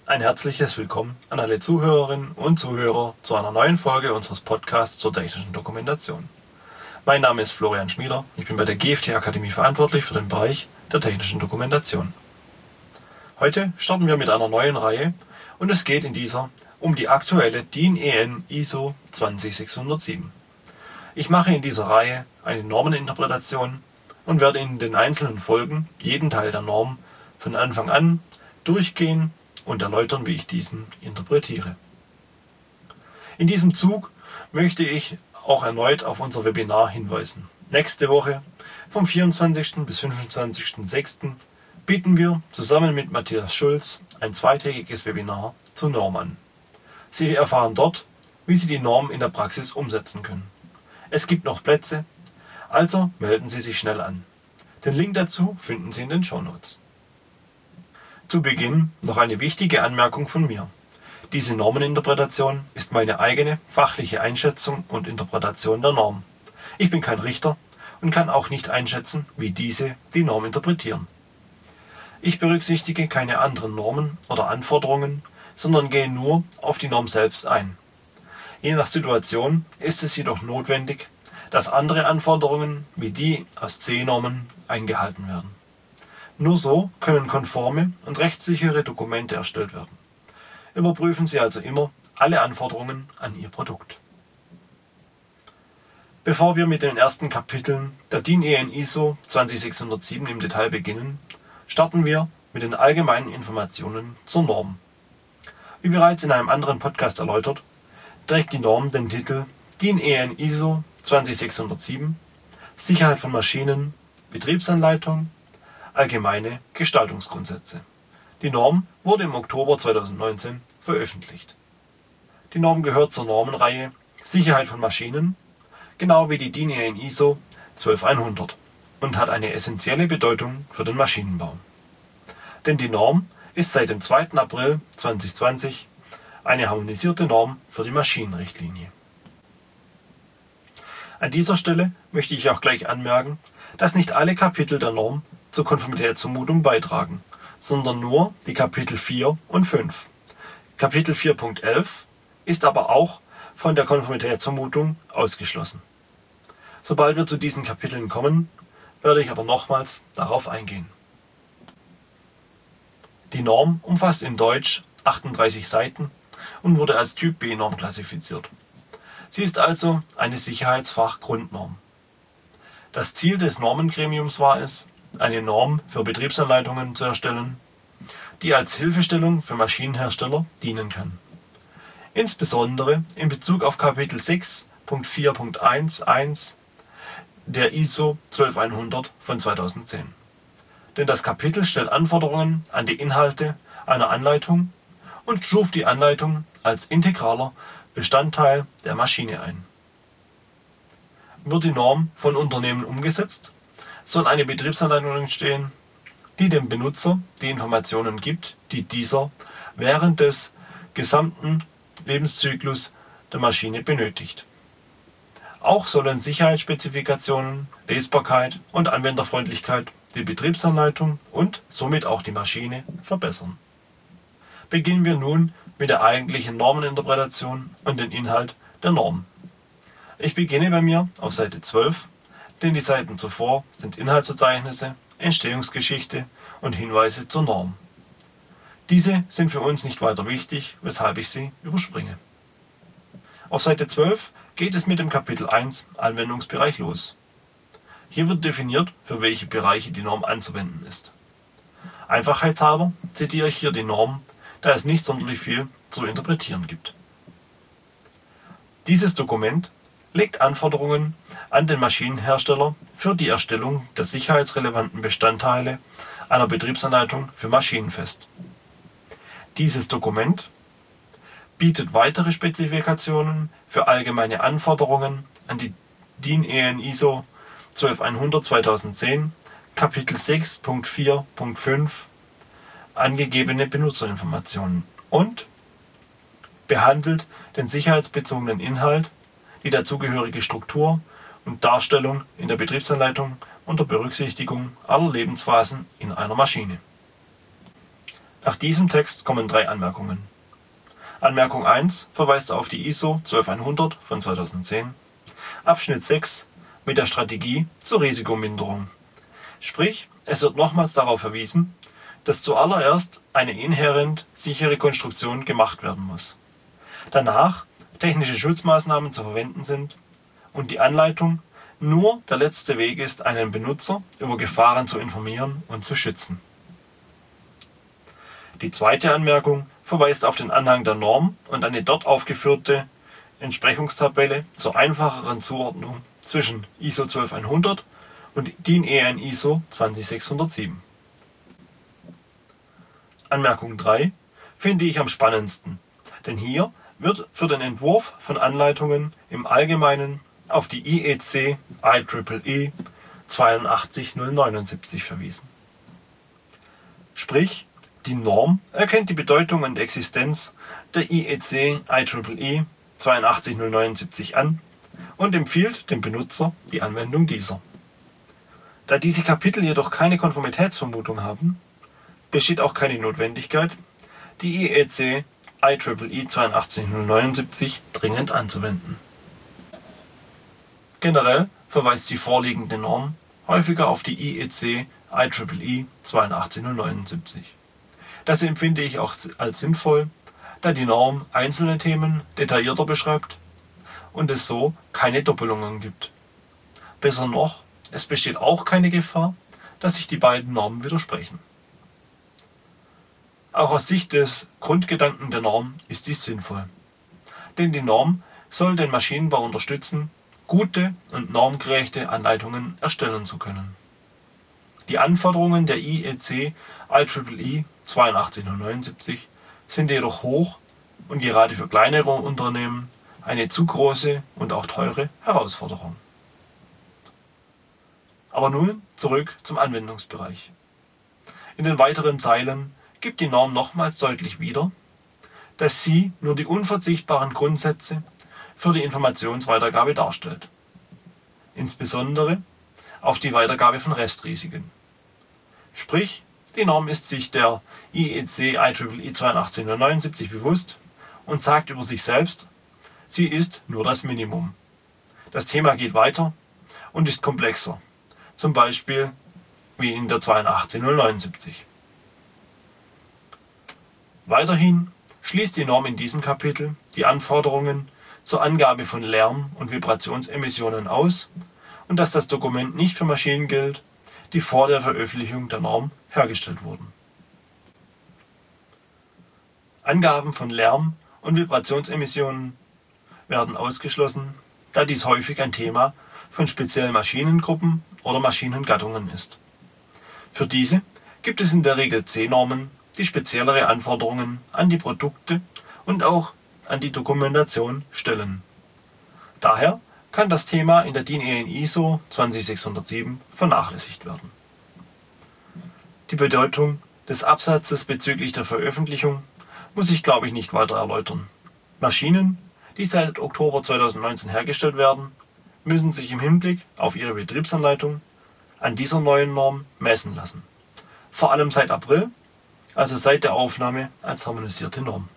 Ein herzliches Willkommen an alle Zuhörerinnen und Zuhörer zu einer neuen Folge unseres Podcasts zur technischen Dokumentation. Mein Name ist Florian Schmieder, ich bin bei der GFT Akademie verantwortlich für den Bereich der technischen Dokumentation. Heute starten wir mit einer neuen Reihe und es geht in dieser um die aktuelle DIN EN ISO 20607. Ich mache in dieser Reihe eine Normeninterpretation und werde in den einzelnen Folgen jeden Teil der Norm von Anfang an durchgehen und erläutern, wie ich diesen interpretiere. In diesem Zug möchte ich auch erneut auf unser Webinar hinweisen. Nächste Woche, vom 24. bis 25.06. bieten wir zusammen mit Matthias Schulz ein zweitägiges Webinar zur Norm an. Sie erfahren dort, wie Sie die Norm in der Praxis umsetzen können. Es gibt noch Plätze, also melden Sie sich schnell an. Den Link dazu finden Sie in den Shownotes. Zu Beginn noch eine wichtige Anmerkung von mir. Diese Normeninterpretation ist meine eigene fachliche Einschätzung und Interpretation der Norm. Ich bin kein Richter und kann auch nicht einschätzen, wie diese die Norm interpretieren. Ich berücksichtige keine anderen Normen oder Anforderungen, sondern gehe nur auf die Norm selbst ein. Je nach Situation ist es jedoch notwendig, dass andere Anforderungen wie die aus C-Normen eingehalten werden. Nur so können konforme und rechtssichere Dokumente erstellt werden. Überprüfen Sie also immer alle Anforderungen an Ihr Produkt. Bevor wir mit den ersten Kapiteln der DIN EN ISO 20607 im Detail beginnen, starten wir mit den allgemeinen Informationen zur Norm. Wie bereits in einem anderen Podcast erläutert, trägt die Norm den Titel DIN EN ISO 20607 Sicherheit von Maschinen, Betriebsanleitung, allgemeine Gestaltungsgrundsätze. Die Norm wurde im Oktober 2019 veröffentlicht. Die Norm gehört zur Normenreihe Sicherheit von Maschinen, genau wie die DIN EN ISO 12100 und hat eine essentielle Bedeutung für den Maschinenbau. Denn die Norm ist seit dem 2. April 2020 eine harmonisierte Norm für die Maschinenrichtlinie. An dieser Stelle möchte ich auch gleich anmerken, dass nicht alle Kapitel der Norm zur Konformitätszumutung beitragen, sondern nur die Kapitel 4 und 5. Kapitel 4.11 ist aber auch von der Konformitätszumutung ausgeschlossen. Sobald wir zu diesen Kapiteln kommen, werde ich aber nochmals darauf eingehen. Die Norm umfasst in Deutsch 38 Seiten und wurde als Typ B-Norm klassifiziert. Sie ist also eine Sicherheitsfach-Grundnorm. Das Ziel des Normengremiums war es, eine Norm für Betriebsanleitungen zu erstellen, die als Hilfestellung für Maschinenhersteller dienen kann. Insbesondere in Bezug auf Kapitel 6.4.1.1 der ISO 12100 von 2010. Denn das Kapitel stellt Anforderungen an die Inhalte einer Anleitung und stuft die Anleitung als integraler Bestandteil der Maschine ein. Wird die Norm von Unternehmen umgesetzt, soll eine Betriebsanleitung entstehen, die dem Benutzer die Informationen gibt, die dieser während des gesamten Lebenszyklus der Maschine benötigt. Auch sollen Sicherheitsspezifikationen, Lesbarkeit und Anwenderfreundlichkeit die Betriebsanleitung und somit auch die Maschine verbessern. Beginnen wir nun mit der eigentlichen Normeninterpretation und dem Inhalt der Norm. Ich beginne bei mir auf Seite 12, denn die Seiten zuvor sind Inhaltsverzeichnisse, Entstehungsgeschichte und Hinweise zur Norm. Diese sind für uns nicht weiter wichtig, weshalb ich sie überspringe. Auf Seite 12 geht es mit dem Kapitel 1 Anwendungsbereich los. Hier wird definiert, für welche Bereiche die Norm anzuwenden ist. Einfachheitshalber zitiere ich hier die Norm, da es nicht sonderlich viel zu interpretieren gibt. Dieses Dokument legt Anforderungen an den Maschinenhersteller für die Erstellung der sicherheitsrelevanten Bestandteile einer Betriebsanleitung für Maschinen fest. Dieses Dokument bietet weitere Spezifikationen für allgemeine Anforderungen an die DIN EN ISO 12100/2010, Kapitel 6.4.5 angegebene Benutzerinformationen und behandelt den sicherheitsbezogenen Inhalt, die dazugehörige Struktur und Darstellung in der Betriebsanleitung unter Berücksichtigung aller Lebensphasen in einer Maschine. Nach diesem Text kommen 3 Anmerkungen. Anmerkung 1 verweist auf die ISO 12100 von 2010. Abschnitt 6 mit der Strategie zur Risikominderung. Sprich, es wird nochmals darauf verwiesen, dass zuallererst eine inhärent sichere Konstruktion gemacht werden muss. Danach technische Schutzmaßnahmen zu verwenden sind und die Anleitung nur der letzte Weg ist, einen Benutzer über Gefahren zu informieren und zu schützen. Die zweite Anmerkung verweist auf den Anhang der Norm und eine dort aufgeführte Entsprechungstabelle zur einfacheren Zuordnung zwischen ISO 12100 und DIN EN ISO 20607. Anmerkung 3 finde ich am spannendsten, denn hier wird für den Entwurf von Anleitungen im Allgemeinen auf die IEC IEEE 82079 verwiesen. Sprich, die Norm erkennt die Bedeutung und Existenz der IEC IEEE 82079 an und empfiehlt dem Benutzer die Anwendung dieser. Da diese Kapitel jedoch keine Konformitätsvermutung haben, besteht auch keine Notwendigkeit, die IEC IEEE 82079 dringend anzuwenden. Generell verweist die vorliegende Norm häufiger auf die IEC IEEE 82079. Das empfinde ich auch als sinnvoll, da die Norm einzelne Themen detaillierter beschreibt und es so keine Doppelungen gibt. Besser noch, es besteht auch keine Gefahr, dass sich die beiden Normen widersprechen. Auch aus Sicht des Grundgedanken der Norm ist dies sinnvoll. Denn die Norm soll den Maschinenbau unterstützen, gute und normgerechte Anleitungen erstellen zu können. Die Anforderungen der IEC IEEE 82079 sind jedoch hoch und gerade für kleinere Unternehmen eine zu große und auch teure Herausforderung. Aber nun zurück zum Anwendungsbereich. In den weiteren Zeilen gibt die Norm nochmals deutlich wieder, dass sie nur die unverzichtbaren Grundsätze für die Informationsweitergabe darstellt. Insbesondere auch die Weitergabe von Restrisiken. Sprich, die Norm ist sich der IEC IEEE 82079 bewusst und sagt über sich selbst, sie ist nur das Minimum. Das Thema geht weiter und ist komplexer, zum Beispiel wie in der 82079. Weiterhin schließt die Norm in diesem Kapitel die Anforderungen zur Angabe von Lärm- und Vibrationsemissionen aus und dass das Dokument nicht für Maschinen gilt, die vor der Veröffentlichung der Norm hergestellt wurden. Angaben von Lärm- und Vibrationsemissionen werden ausgeschlossen, da dies häufig ein Thema von speziellen Maschinengruppen oder Maschinengattungen ist. Für diese gibt es in der Regel C-Normen, die speziellere Anforderungen an die Produkte und auch an die Dokumentation stellen. Daher kann das Thema in der DIN EN ISO 20607 vernachlässigt werden. Die Bedeutung des Absatzes bezüglich der Veröffentlichung muss ich, glaube ich, nicht weiter erläutern. Maschinen, die seit Oktober 2019 hergestellt werden, müssen sich im Hinblick auf ihre Betriebsanleitung an dieser neuen Norm messen lassen. Vor allem seit April, also seit der Aufnahme als harmonisierte Norm.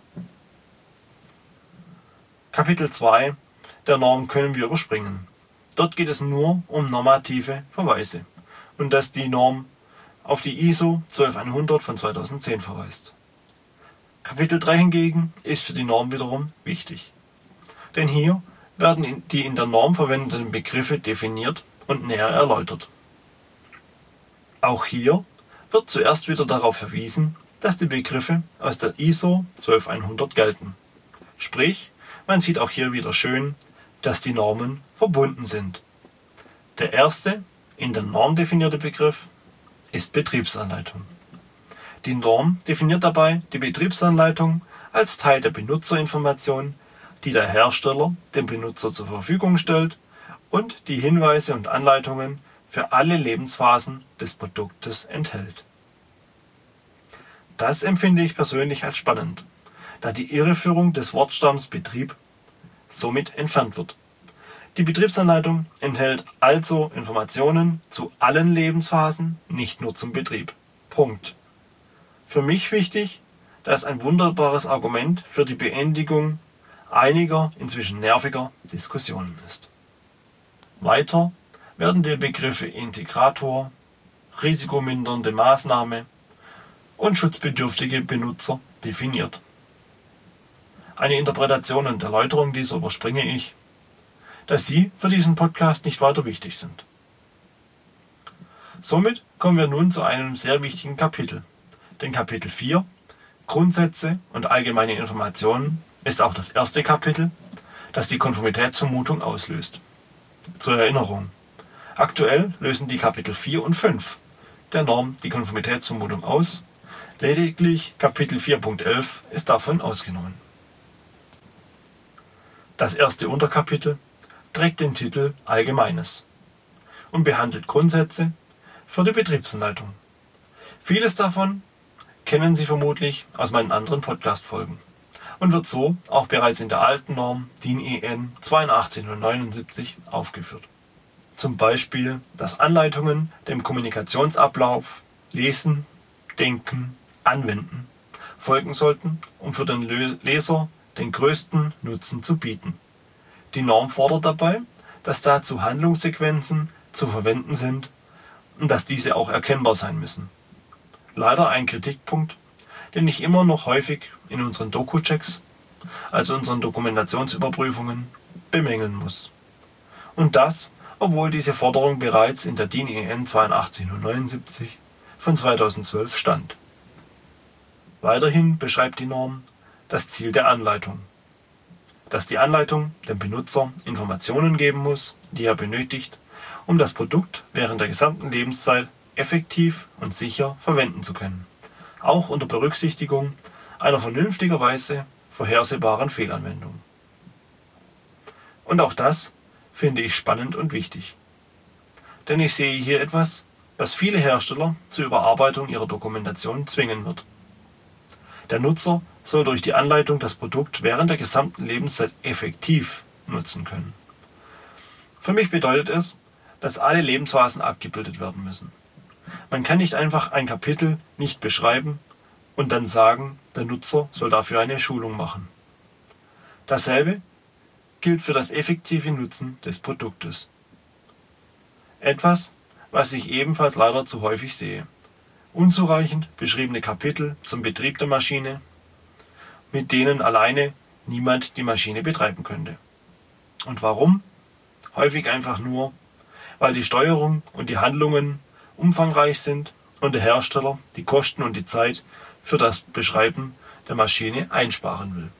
Kapitel 2 der Norm können wir überspringen. Dort geht es nur um normative Verweise und dass die Norm auf die ISO 12100 von 2010 verweist. Kapitel 3 hingegen ist für die Norm wiederum wichtig. Denn hier werden die in der Norm verwendeten Begriffe definiert und näher erläutert. Auch hier wird zuerst wieder darauf verwiesen, dass die Begriffe aus der ISO 12100 gelten. Sprich, man sieht auch hier wieder schön, dass die Normen verbunden sind. Der erste in der Norm definierte Begriff ist Betriebsanleitung. Die Norm definiert dabei die Betriebsanleitung als Teil der Benutzerinformation, die der Hersteller dem Benutzer zur Verfügung stellt und die Hinweise und Anleitungen für alle Lebensphasen des Produktes enthält. Das empfinde ich persönlich als spannend, da die Irreführung des Wortstamms Betrieb somit entfernt wird. Die Betriebsanleitung enthält also Informationen zu allen Lebensphasen, nicht nur zum Betrieb. Punkt. Für mich wichtig, da es ein wunderbares Argument für die Beendigung einiger, inzwischen nerviger Diskussionen ist. Weiter werden die Begriffe Integrator, risikomindernde Maßnahme und schutzbedürftige Benutzer definiert. Eine Interpretation und Erläuterung dieser überspringe ich, da sie für diesen Podcast nicht weiter wichtig sind. Somit kommen wir nun zu einem sehr wichtigen Kapitel. Denn Kapitel 4, Grundsätze und allgemeine Informationen, ist auch das erste Kapitel, das die Konformitätsvermutung auslöst. Zur Erinnerung: Aktuell lösen die Kapitel 4 und 5 der Norm die Konformitätsvermutung aus, lediglich Kapitel 4.11 ist davon ausgenommen. Das erste Unterkapitel trägt den Titel Allgemeines und behandelt Grundsätze für die Betriebsanleitung. Vieles davon kennen Sie vermutlich aus meinen anderen Podcast-Folgen und wird so auch bereits in der alten Norm DIN EN 8279 aufgeführt. Zum Beispiel, dass Anleitungen dem Kommunikationsablauf lesen, denken, anwenden folgen sollten, um für den Leser den größten Nutzen zu bieten. Die Norm fordert dabei, dass dazu Handlungssequenzen zu verwenden sind und dass diese auch erkennbar sein müssen. Leider ein Kritikpunkt, den ich immer noch häufig in unseren Doku-Checks, also unseren Dokumentationsüberprüfungen, bemängeln muss. Und das, obwohl diese Forderung bereits in der DIN EN 8279 von 2012 stand. Weiterhin beschreibt die Norm das Ziel der Anleitung, dass die Anleitung dem Benutzer Informationen geben muss, die er benötigt, um das Produkt während der gesamten Lebenszeit effektiv und sicher verwenden zu können, auch unter Berücksichtigung einer vernünftigerweise vorhersehbaren Fehlanwendung. Und auch das finde ich spannend und wichtig. Denn ich sehe hier etwas, was viele Hersteller zur Überarbeitung ihrer Dokumentation zwingen wird. Der Nutzer soll durch die Anleitung das Produkt während der gesamten Lebenszeit effektiv nutzen können. Für mich bedeutet es, dass alle Lebensphasen abgebildet werden müssen. Man kann nicht einfach ein Kapitel nicht beschreiben und dann sagen, der Nutzer soll dafür eine Schulung machen. Dasselbe gilt für das effektive Nutzen des Produktes. Etwas, was ich ebenfalls leider zu häufig sehe. Unzureichend beschriebene Kapitel zum Betrieb der Maschine, mit denen alleine niemand die Maschine betreiben könnte. Und warum? Häufig einfach nur, weil die Steuerung und die Handlungen umfangreich sind und der Hersteller die Kosten und die Zeit für das Beschreiben der Maschine einsparen will.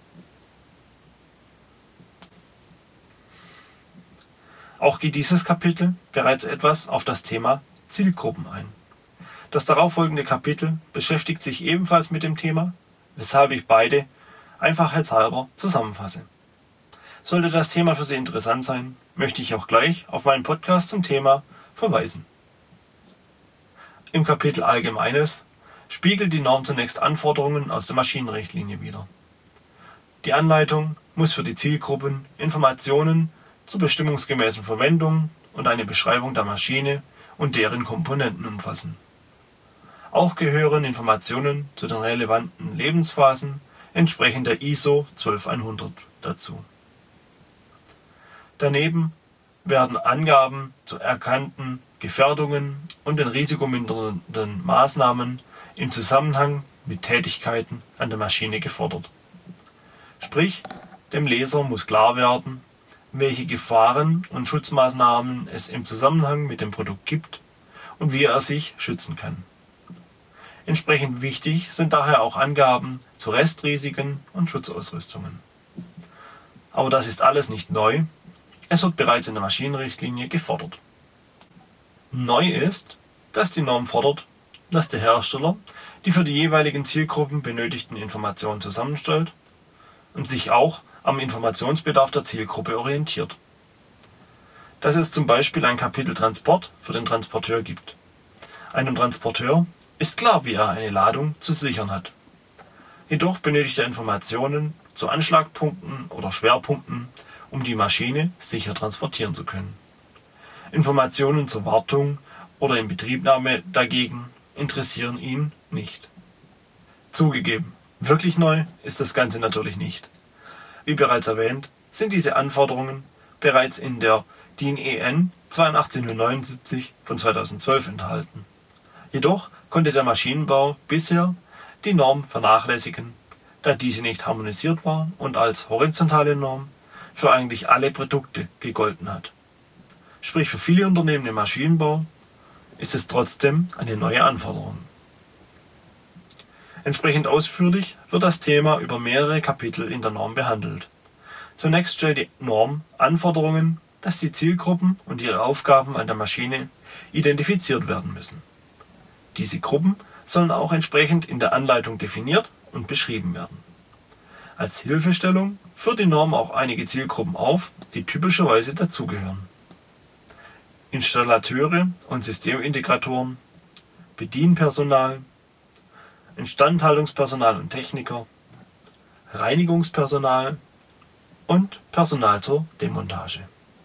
Auch geht dieses Kapitel bereits etwas auf das Thema Zielgruppen ein. Das darauffolgende Kapitel beschäftigt sich ebenfalls mit dem Thema, weshalb ich beide einfachheitshalber zusammenfasse. Sollte das Thema für Sie interessant sein, möchte ich auch gleich auf meinen Podcast zum Thema verweisen. Im Kapitel Allgemeines spiegelt die Norm zunächst Anforderungen aus der Maschinenrichtlinie wider. Die Anleitung muss für die Zielgruppen Informationen zur bestimmungsgemäßen Verwendung und eine Beschreibung der Maschine und deren Komponenten umfassen. Auch gehören Informationen zu den relevanten Lebensphasen entsprechend der ISO 12100 dazu. Daneben werden Angaben zu erkannten Gefährdungen und den risikomindernden Maßnahmen im Zusammenhang mit Tätigkeiten an der Maschine gefordert. Sprich, dem Leser muss klar werden, welche Gefahren und Schutzmaßnahmen es im Zusammenhang mit dem Produkt gibt und wie er sich schützen kann. Entsprechend wichtig sind daher auch Angaben zu Restrisiken und Schutzausrüstungen. Aber das ist alles nicht neu, es wird bereits in der Maschinenrichtlinie gefordert. Neu ist, dass die Norm fordert, dass der Hersteller die für die jeweiligen Zielgruppen benötigten Informationen zusammenstellt und sich auch am Informationsbedarf der Zielgruppe orientiert. Dass es zum Beispiel ein Kapitel Transport für den Transporteur gibt. Einem Transporteur ist klar, wie er eine Ladung zu sichern hat. Jedoch benötigt er Informationen zu Anschlagpunkten oder Schwerpunkten, um die Maschine sicher transportieren zu können. Informationen zur Wartung oder Inbetriebnahme dagegen interessieren ihn nicht. Zugegeben, wirklich neu ist das Ganze natürlich nicht. Wie bereits erwähnt, sind diese Anforderungen bereits in der DIN EN 8279 von 2012 enthalten. Jedoch konnte der Maschinenbau bisher die Norm vernachlässigen, da diese nicht harmonisiert war und als horizontale Norm für eigentlich alle Produkte gegolten hat. Sprich, für viele Unternehmen im Maschinenbau ist es trotzdem eine neue Anforderung. Entsprechend ausführlich wird das Thema über mehrere Kapitel in der Norm behandelt. Zunächst stellt die Norm Anforderungen, dass die Zielgruppen und ihre Aufgaben an der Maschine identifiziert werden müssen. Diese Gruppen sollen auch entsprechend in der Anleitung definiert und beschrieben werden. Als Hilfestellung führt die Norm auch einige Zielgruppen auf, die typischerweise dazugehören: Installateure und Systemintegratoren, Bedienpersonal, Instandhaltungspersonal und Techniker, Reinigungspersonal und Personal zur Demontage.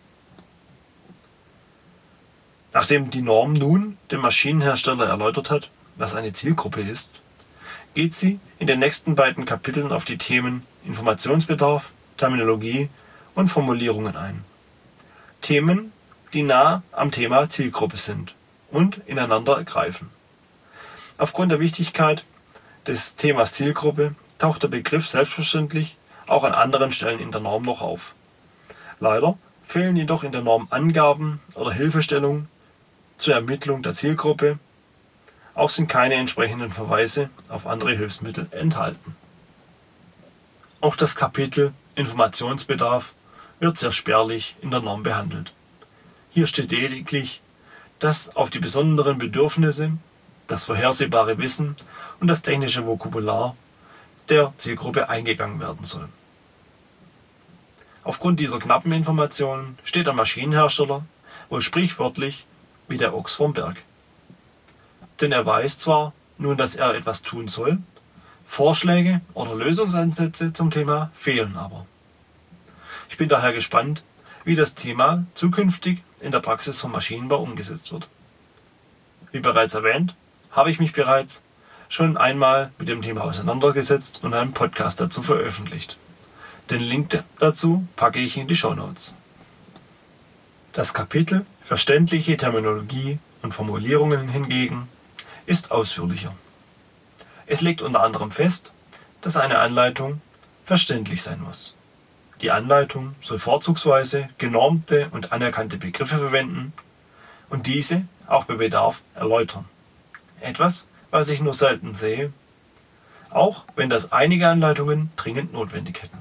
Nachdem die Norm nun dem Maschinenhersteller erläutert hat, was eine Zielgruppe ist, geht sie in den nächsten beiden Kapiteln auf die Themen Informationsbedarf, Terminologie und Formulierungen ein. Themen, die nah am Thema Zielgruppe sind und ineinander greifen. Aufgrund der Wichtigkeit des Themas Zielgruppe taucht der Begriff selbstverständlich auch an anderen Stellen in der Norm noch auf. Leider fehlen jedoch in der Norm Angaben oder Hilfestellungen zur Ermittlung der Zielgruppe. Auch sind keine entsprechenden Verweise auf andere Hilfsmittel enthalten. Auch das Kapitel Informationsbedarf wird sehr spärlich in der Norm behandelt. Hier steht lediglich, dass auf die besonderen Bedürfnisse, das vorhersehbare Wissen und das technische Vokabular der Zielgruppe eingegangen werden soll. Aufgrund dieser knappen Informationen steht der Maschinenhersteller wohl sprichwörtlich wie der Ochs vorm Berg. Denn er weiß zwar nun, dass er etwas tun soll, Vorschläge oder Lösungsansätze zum Thema fehlen aber. Ich bin daher gespannt, wie das Thema zukünftig in der Praxis vom Maschinenbau umgesetzt wird. Wie bereits erwähnt, habe ich mich bereits schon einmal mit dem Thema auseinandergesetzt und einen Podcast dazu veröffentlicht. Den Link dazu packe ich in die Shownotes. Das Kapitel Verständliche Terminologie und Formulierungen hingegen ist ausführlicher. Es legt unter anderem fest, dass eine Anleitung verständlich sein muss. Die Anleitung soll vorzugsweise genormte und anerkannte Begriffe verwenden und diese auch bei Bedarf erläutern. Etwas, was ich nur selten sehe, auch wenn das einige Anleitungen dringend notwendig hätten.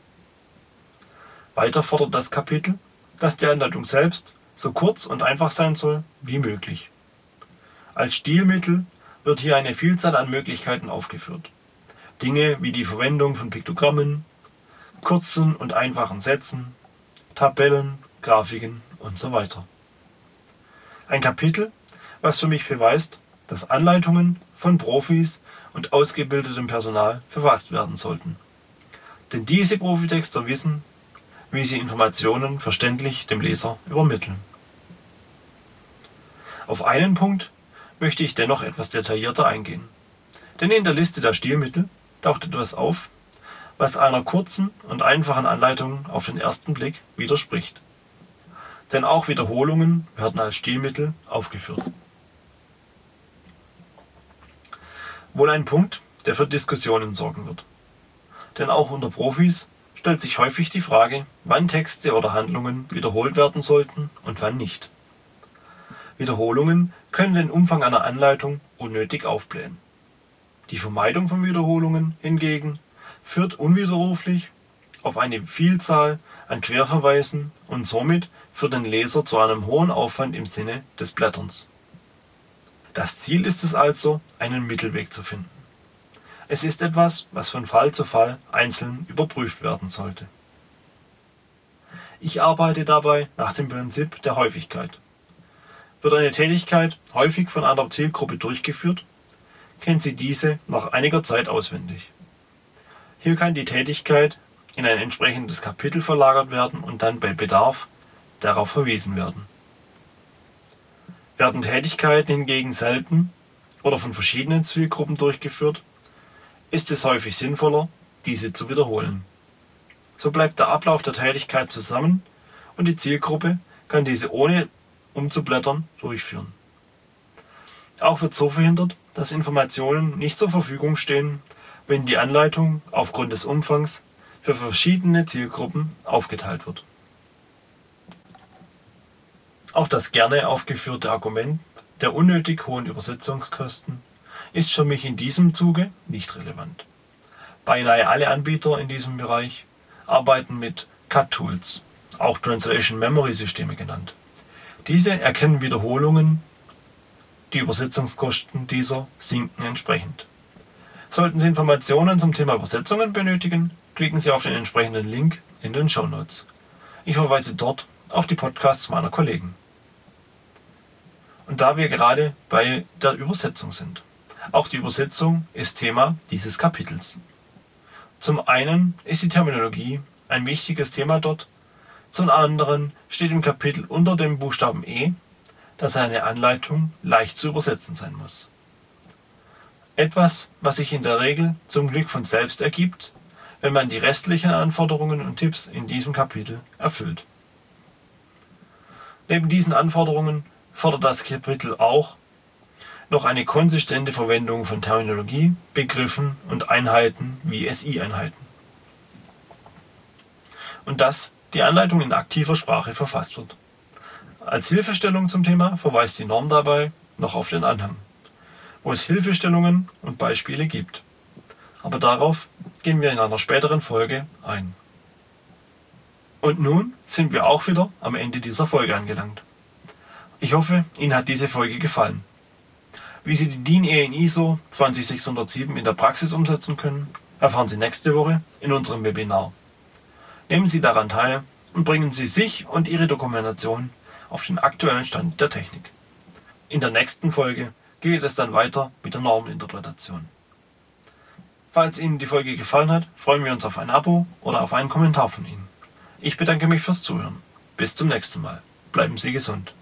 Weiter fordert das Kapitel, dass die Anleitung selbst so kurz und einfach sein soll wie möglich. Als Stilmittel wird hier eine Vielzahl an Möglichkeiten aufgeführt. Dinge wie die Verwendung von Piktogrammen, kurzen und einfachen Sätzen, Tabellen, Grafiken und so weiter. Ein Kapitel, was für mich beweist, dass Anleitungen von Profis und ausgebildetem Personal verfasst werden sollten. Denn diese Profitexter wissen, wie sie Informationen verständlich dem Leser übermitteln. Auf einen Punkt möchte ich dennoch etwas detaillierter eingehen. Denn in der Liste der Stilmittel taucht etwas auf, was einer kurzen und einfachen Anleitung auf den ersten Blick widerspricht. Denn auch Wiederholungen werden als Stilmittel aufgeführt. Wohl ein Punkt, der für Diskussionen sorgen wird. Denn auch unter Profis stellt sich häufig die Frage, wann Texte oder Handlungen wiederholt werden sollten und wann nicht. Wiederholungen können den Umfang einer Anleitung unnötig aufblähen. Die Vermeidung von Wiederholungen hingegen führt unwiderruflich auf eine Vielzahl an Querverweisen und somit für den Leser zu einem hohen Aufwand im Sinne des Blätterns. Das Ziel ist es also, einen Mittelweg zu finden. Es ist etwas, was von Fall zu Fall einzeln überprüft werden sollte. Ich arbeite dabei nach dem Prinzip der Häufigkeit. Wird eine Tätigkeit häufig von einer Zielgruppe durchgeführt, kennt sie diese nach einiger Zeit auswendig. Hier kann die Tätigkeit in ein entsprechendes Kapitel verlagert werden und dann bei Bedarf darauf verwiesen werden. Werden Tätigkeiten hingegen selten oder von verschiedenen Zielgruppen durchgeführt, ist es häufig sinnvoller, diese zu wiederholen. So bleibt der Ablauf der Tätigkeit zusammen und die Zielgruppe kann diese ohne umzublättern durchführen. Auch wird so verhindert, dass Informationen nicht zur Verfügung stehen, wenn die Anleitung aufgrund des Umfangs für verschiedene Zielgruppen aufgeteilt wird. Auch das gerne aufgeführte Argument der unnötig hohen Übersetzungskosten ist für mich in diesem Zuge nicht relevant. Beinahe alle Anbieter in diesem Bereich arbeiten mit CAT-Tools, auch Translation Memory Systeme genannt. Diese erkennen Wiederholungen, die Übersetzungskosten dieser sinken entsprechend. Sollten Sie Informationen zum Thema Übersetzungen benötigen, klicken Sie auf den entsprechenden Link in den Shownotes. Ich verweise dort auf die Podcasts meiner Kollegen. Und da wir gerade bei der Übersetzung sind. Auch die Übersetzung ist Thema dieses Kapitels. Zum einen ist die Terminologie ein wichtiges Thema dort, zum anderen steht im Kapitel unter dem Buchstaben E, dass eine Anleitung leicht zu übersetzen sein muss. Etwas, was sich in der Regel zum Glück von selbst ergibt, wenn man die restlichen Anforderungen und Tipps in diesem Kapitel erfüllt. Neben diesen Anforderungen fordert das Kapitel auch noch eine konsistente Verwendung von Terminologie, Begriffen und Einheiten wie SI-Einheiten. Und dass die Anleitung in aktiver Sprache verfasst wird. Als Hilfestellung zum Thema verweist die Norm dabei noch auf den Anhang, wo es Hilfestellungen und Beispiele gibt. Aber darauf gehen wir in einer späteren Folge ein. Und nun sind wir auch wieder am Ende dieser Folge angelangt. Ich hoffe, Ihnen hat diese Folge gefallen. Wie Sie die DIN EN ISO 20607 in der Praxis umsetzen können, erfahren Sie nächste Woche in unserem Webinar. Nehmen Sie daran teil und bringen Sie sich und Ihre Dokumentation auf den aktuellen Stand der Technik. In der nächsten Folge geht es dann weiter mit der Normeninterpretation. Falls Ihnen die Folge gefallen hat, freuen wir uns auf ein Abo oder auf einen Kommentar von Ihnen. Ich bedanke mich fürs Zuhören. Bis zum nächsten Mal. Bleiben Sie gesund.